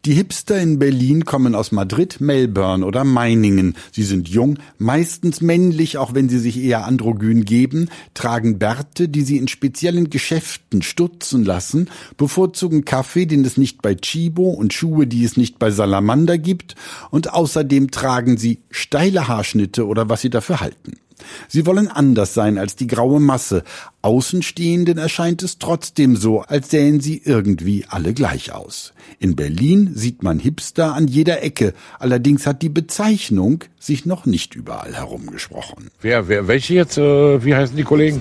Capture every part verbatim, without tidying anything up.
Die Hipster in Berlin kommen aus Madrid, Melbourne oder Meiningen. Sie sind jung, meistens männlich, auch wenn sie sich eher androgyn geben, tragen Bärte, die sie in speziellen Geschäften stutzen lassen, bevorzugen Kaffee, den es nicht bei Chibo, und Schuhe, die es nicht bei Salamander gibt, und außerdem tragen sie steile Haarschnitte oder was sie dafür halten. Sie wollen anders sein als die graue Masse. Außenstehenden erscheint es trotzdem so, als sähen sie irgendwie alle gleich aus. In Berlin sieht man Hipster an jeder Ecke. Allerdings hat die Bezeichnung sich noch nicht überall herumgesprochen. Wer, wer, welche jetzt, äh, wie heißen die Kollegen?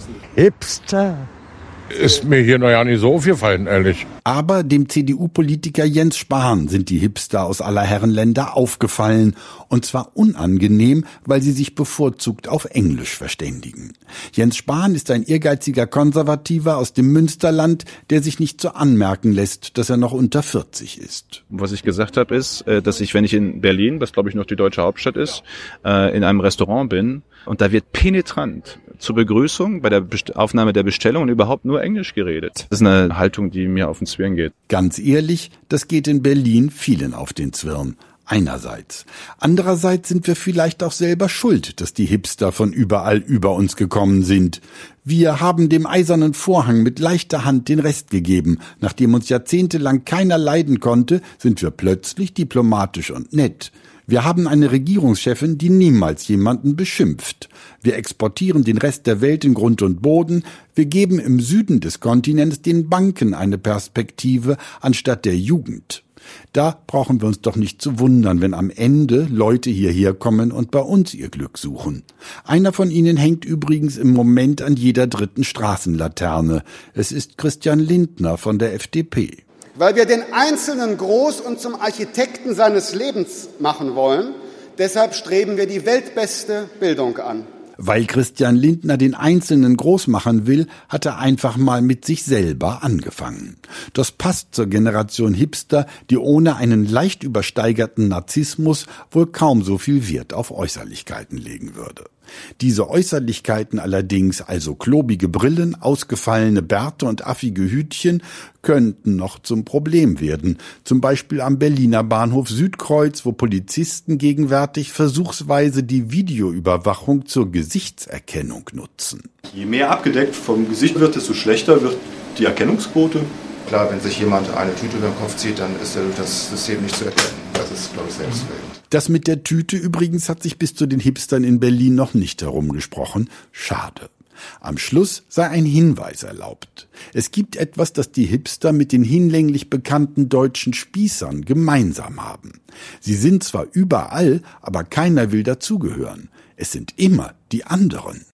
Hipster. Ist mir hier noch ja nicht so aufgefallen, ehrlich. Aber dem C D U-Politiker Jens Spahn sind die Hipster aus aller Herren Länder aufgefallen. Und zwar unangenehm, weil sie sich bevorzugt auf Englisch verständigen. Jens Spahn ist ein ehrgeiziger Konservativer aus dem Münsterland, der sich nicht so anmerken lässt, dass er noch unter vierzig ist. Was ich gesagt habe, ist, dass ich, wenn ich in Berlin, was glaube ich noch die deutsche Hauptstadt ist, in einem Restaurant bin und da wird penetrant zur Begrüßung, bei der Best- Aufnahme der Bestellung und überhaupt nur Englisch geredet. Das ist eine Haltung, die mir auf den Zwirn geht. Ganz ehrlich, das geht in Berlin vielen auf den Zwirn. Einerseits. Andererseits sind wir vielleicht auch selber schuld, dass die Hipster von überall über uns gekommen sind. Wir haben dem eisernen Vorhang mit leichter Hand den Rest gegeben. Nachdem uns jahrzehntelang keiner leiden konnte, sind wir plötzlich diplomatisch und nett. Wir haben eine Regierungschefin, die niemals jemanden beschimpft. Wir exportieren den Rest der Welt in Grund und Boden. Wir geben im Süden des Kontinents den Banken eine Perspektive anstatt der Jugend. Da brauchen wir uns doch nicht zu wundern, wenn am Ende Leute hierher kommen und bei uns ihr Glück suchen. Einer von ihnen hängt übrigens im Moment an jeder dritten Straßenlaterne. Es ist Christian Lindner von der F D P. Weil wir den Einzelnen groß und zum Architekten seines Lebens machen wollen, deshalb streben wir die weltbeste Bildung an. Weil Christian Lindner den Einzelnen groß machen will, hat er einfach mal mit sich selber angefangen. Das passt zur Generation Hipster, die ohne einen leicht übersteigerten Narzissmus wohl kaum so viel Wert auf Äußerlichkeiten legen würde. Diese Äußerlichkeiten allerdings, also klobige Brillen, ausgefallene Bärte und affige Hütchen, könnten noch zum Problem werden. Zum Beispiel am Berliner Bahnhof Südkreuz, wo Polizisten gegenwärtig versuchsweise die Videoüberwachung zur Gesichtserkennung nutzen. Je mehr abgedeckt vom Gesicht wird, desto schlechter wird die Erkennungsquote. Klar, wenn sich jemand eine Tüte über den Kopf zieht, dann ist er durch das System nicht zu erkennen. Das ist, glaube ich, selbstredend. Das mit der Tüte übrigens hat sich bis zu den Hipstern in Berlin noch nicht herumgesprochen. Schade. Am Schluss sei ein Hinweis erlaubt. Es gibt etwas, das die Hipster mit den hinlänglich bekannten deutschen Spießern gemeinsam haben. Sie sind zwar überall, aber keiner will dazugehören. Es sind immer die anderen.